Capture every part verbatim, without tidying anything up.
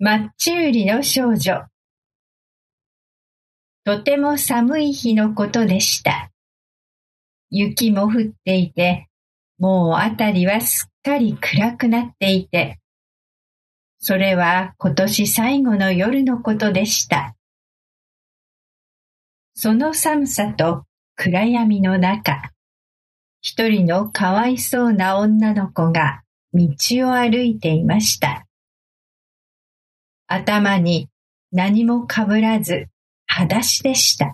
マッチ売りの少女。とても寒い日のことでした。雪も降っていて、もうあたりはすっかり暗くなっていて、それは今年最後の夜のことでした。その寒さと暗闇の中、一人のかわいそうな女の子が道を歩いていました。頭に何もかぶらず、裸足でした。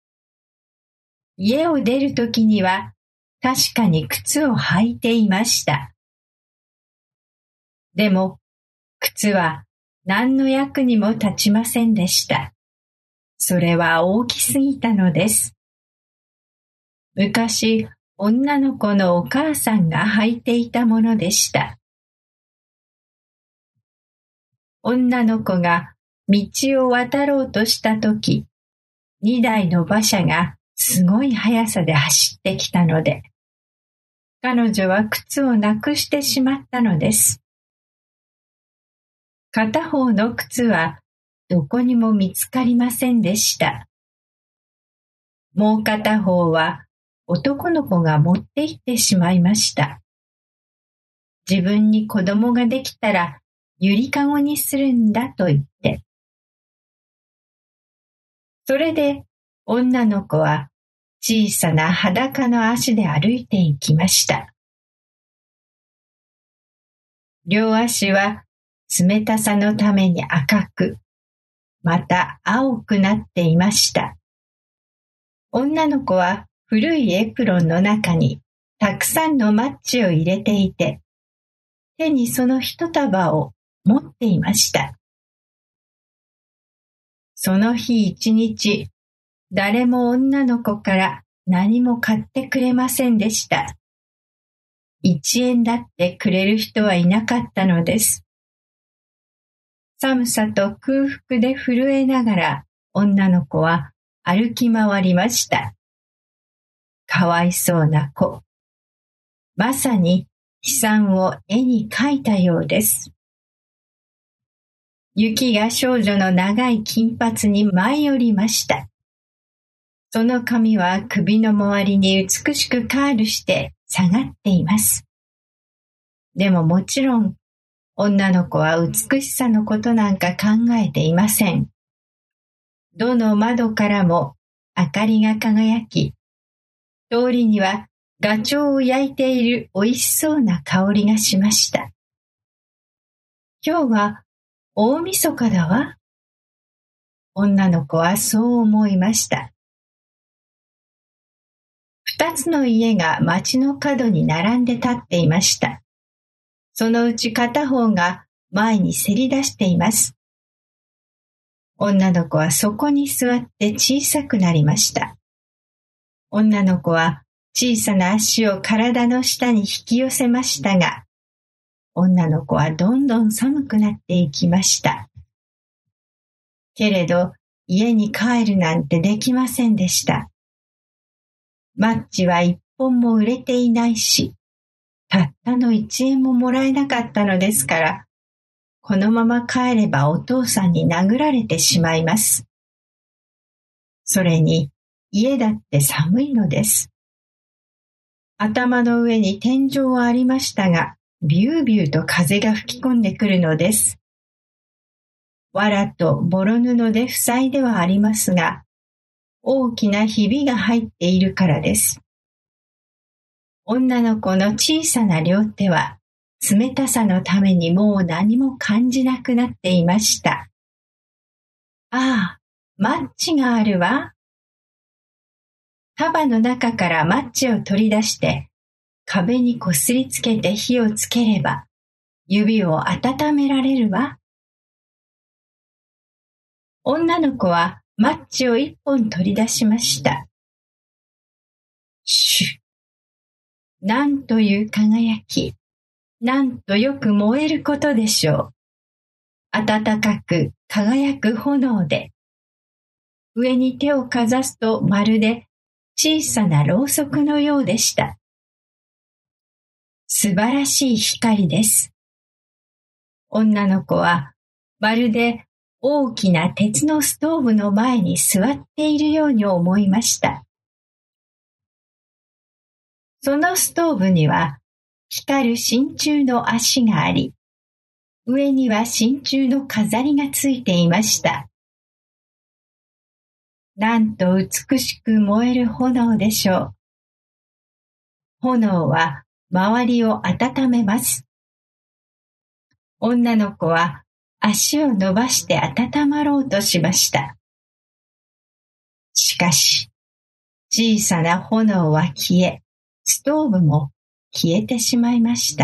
家を出るときには確かに靴を履いていました。でも、靴は何の役にも立ちませんでした。それは大きすぎたのです。昔、女の子のお母さんが履いていたものでした。女の子が道を渡ろうとしたとき、二台の馬車がすごい速さで走ってきたので、彼女は靴をなくしてしまったのです。片方の靴はどこにも見つかりませんでした。もう片方は男の子が持って行ってしまいました。自分に子供ができたらゆりかごにするんだと言って。それで女の子は小さな裸の足で歩いて行きました。両足は冷たさのために赤く、また青くなっていました。女の子は古いエプロンの中にたくさんのマッチを入れていて、手にその一束を持っていました。その日一日、誰も女の子から何も買ってくれませんでした。一円だってくれる人はいなかったのです。寒さと空腹で震えながら女の子は歩き回りました。かわいそうな子。まさに悲惨を絵に描いたようです。雪が少女の長い金髪に舞い降りました。その髪は首の周りに美しくカールして下がっています。でももちろん、女の子は美しさのことなんか考えていません。どの窓からも明かりが輝き、通りにはガチョウを焼いているおいしそうな香りがしました。今日は大晦日だわ。女の子はそう思いました。二つの家が町の角に並んで立っていました。そのうち片方が前にせり出しています。女の子はそこに座って小さくなりました。女の子は小さな足を体の下に引き寄せましたが、女の子はどんどん寒くなっていきました。けれど、家に帰るなんてできませんでした。マッチは一本も売れていないし、たったの一円ももらえなかったのですから、このまま帰ればお父さんに殴られてしまいます。それに、家だって寒いのです。頭の上に天井はありましたが、ビュービューと風が吹き込んでくるのです。藁とボロ布で塞いではありますが、大きなひびが入っているからです。女の子の小さな両手は、冷たさのためにもう何も感じなくなっていました。ああ、マッチがあるわ。束の中からマッチを取り出して、壁にこすりつけて火をつければ、指を温められるわ。女の子はマッチを一本取り出しました。シュッ。なんという輝き。なんとよく燃えることでしょう。暖かく輝く炎で。上に手をかざすとまるで小さなろうそくのようでした。素晴らしい光です。女の子はまるで大きな鉄のストーブの前に座っているように思いました。そのストーブには光る真鍮の足があり、上には真鍮の飾りがついていました。なんと美しく燃える炎でしょう。炎は周りを温めます。女の子は足を伸ばして温まろうとしました。しかし、小さな炎は消え、ストーブも消えてしまいました。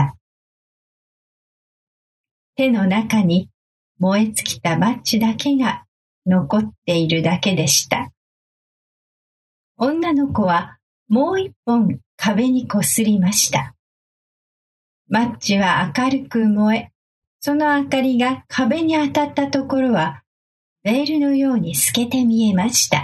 手の中に燃え尽きたマッチだけが残っているだけでした。女の子はもう一本壁にこすりました。マッチは明るく燃え、その明かりが壁に当たったところは、ベールのように透けて見えました。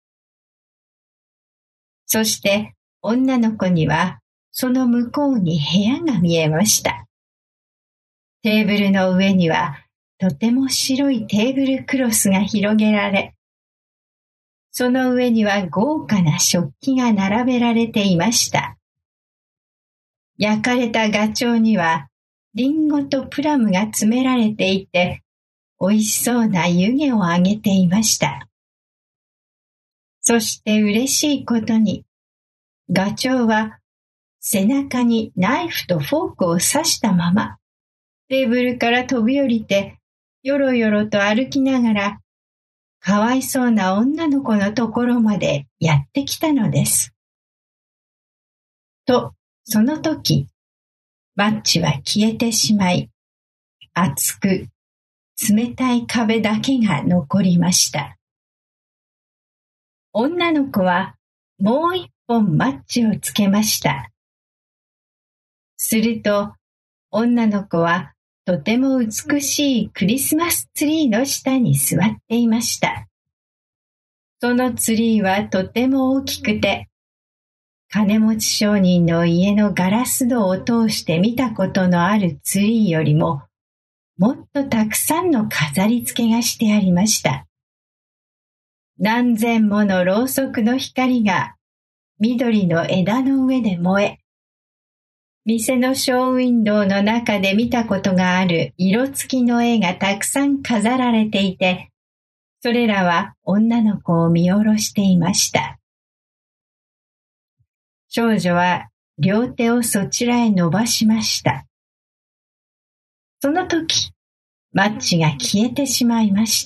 そして女の子には、その向こうに部屋が見えました。テーブルの上には、とても白いテーブルクロスが広げられ、その上には豪華な食器が並べられていました。焼かれたガチョウには、リンゴとプラムが詰められていて、おいしそうな湯気をあげていました。そして嬉しいことに、ガチョウは背中にナイフとフォークを刺したまま、テーブルから飛び降りて、よろよろと歩きながら、かわいそうな女の子のところまでやってきたのです。と、その時、マッチは消えてしまい、熱く、冷たい壁だけが残りました。女の子はもう一本マッチをつけました。すると、女の子はとても美しいクリスマスツリーの下に座っていました。そのツリーはとても大きくて、金持ち商人の家のガラス戸を通して見たことのあるツリーよりも、もっとたくさんの飾り付けがしてありました。何千ものろうそくの光が緑の枝の上で燃え、店のショーウィンドウの中で見たことがある色付きの絵がたくさん飾られていて、それらは女の子を見下ろしていました。少女は両手をそちらへ伸ばしました。その時、マッチが消えてしまいました。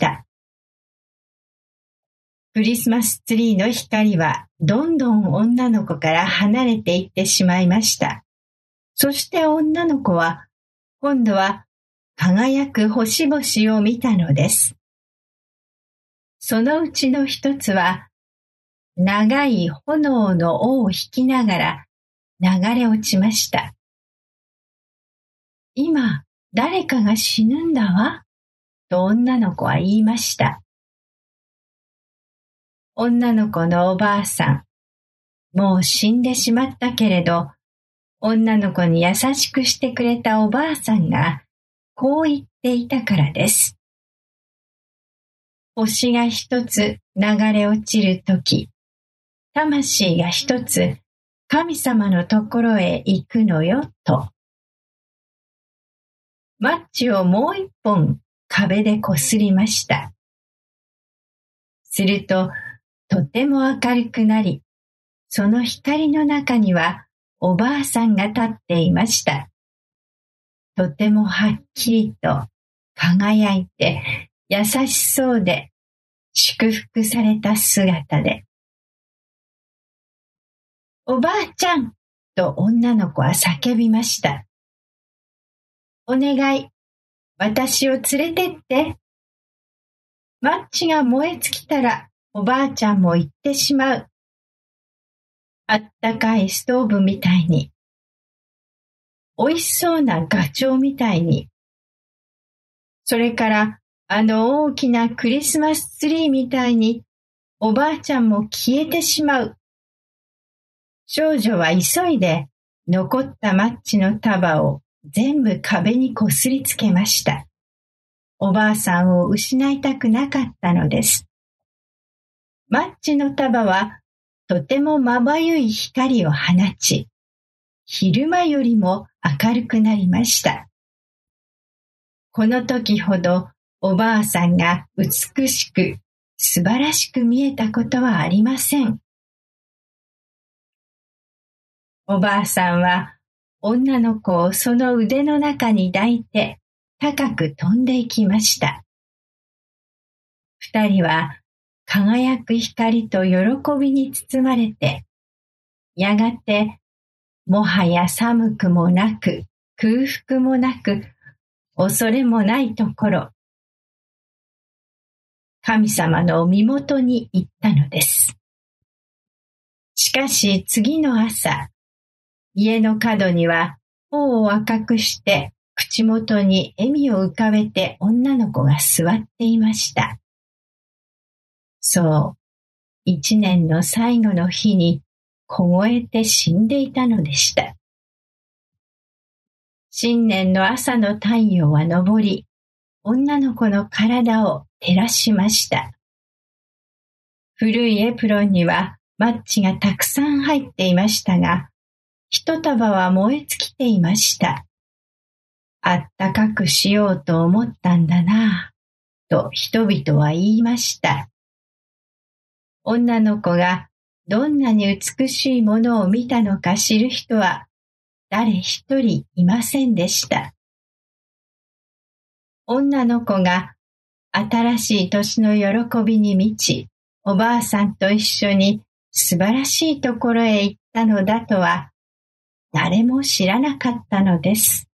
クリスマスツリーの光はどんどん女の子から離れていってしまいました。そして女の子は、今度は輝く星々を見たのです。そのうちの一つは、長い炎の尾を引きながら流れ落ちました。今、誰かが死ぬんだわ、と女の子は言いました。女の子のおばあさん、もう死んでしまったけれど、女の子に優しくしてくれたおばあさんが、こう言っていたからです。星が一つ流れ落ちるとき、魂が一つ神様のところへ行くのよ、と。マッチをもう一本壁でこすりました。すると、とても明るくなり、その光の中にはおばあさんが立っていました。とてもはっきりと輝いて優しそうで祝福された姿で。おばあちゃんと女の子は叫びました。お願い、私を連れてって。マッチが燃え尽きたらおばあちゃんも行ってしまう。あったかいストーブみたいに。おいしそうなガチョウみたいに。それからあの大きなクリスマスツリーみたいにおばあちゃんも消えてしまう。少女は急いで残ったマッチの束を全部壁にこすりつけました。 おばあさんを失いたくなかったのです。マッチの束はとてもまばゆい光を放ち、昼間よりも明るくなりました。この時ほどおばあさんが美しく素晴らしく見えたことはありません。おばあさんは女の子をその腕の中に抱いて高く飛んでいきました。二人は輝く光と喜びに包まれて、やがてもはや寒くもなく空腹もなく恐れもないところ、神様の身元に行ったのです。しかし次の朝、家の角には頬を赤くして口元に笑みを浮かべて女の子が座っていました。そう、一年の最後の日に凍えて死んでいたのでした。新年の朝の太陽は昇り、女の子の体を照らしました。古いエプロンにはマッチがたくさん入っていましたが、一束は燃え尽きていました。あったかくしようと思ったんだなぁ、と人々は言いました。女の子がどんなに美しいものを見たのか知る人は誰一人いませんでした。女の子が新しい年の喜びに満ち、おばあさんと一緒に素晴らしいところへ行ったのだとは誰も知らなかったのです。